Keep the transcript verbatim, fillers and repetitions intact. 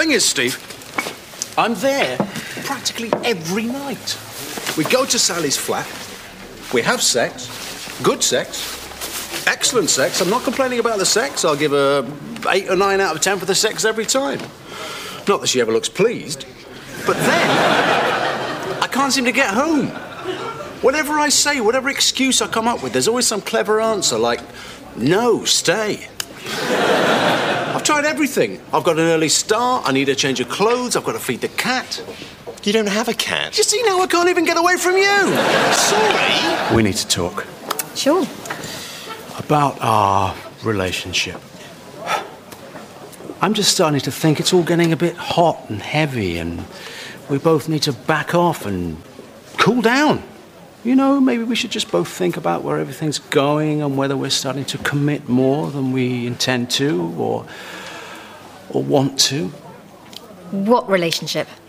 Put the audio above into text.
thing is, Steve, I'm there practically every night. We go to Sally's flat, we have sex, good sex, excellent sex. I'm not complaining about the sex. I'll give her eight or nine out of ten for the sex every time. Not that she ever looks pleased. But then, I can't seem to get home. Whatever I say, whatever excuse I come up with, there's always some clever answer like, no, stay. I've tried everything. I've got an early start, I need a change of clothes, I've got to feed the cat. You don't have a cat. You see, now I can't even get away from you. Sorry. We need to talk. Sure. About our relationship. I'm just starting to think it's all getting a bit hot and heavy, and we both need to back off and cool down. You know, maybe we should just both think about where everything's going and whether we're starting to commit more than we intend to or, or want to. What relationship?